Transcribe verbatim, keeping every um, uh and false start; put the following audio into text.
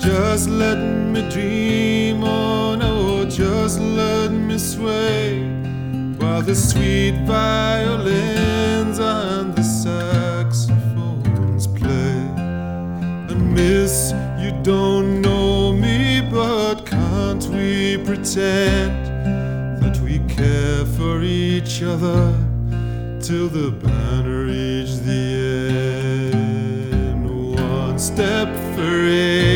just let me dream on, oh, just let me sway, while the sweet violins and the saxophones play. And miss, you don't know me, but can't we pretend that we care for each other till the band reach the end? One step for it.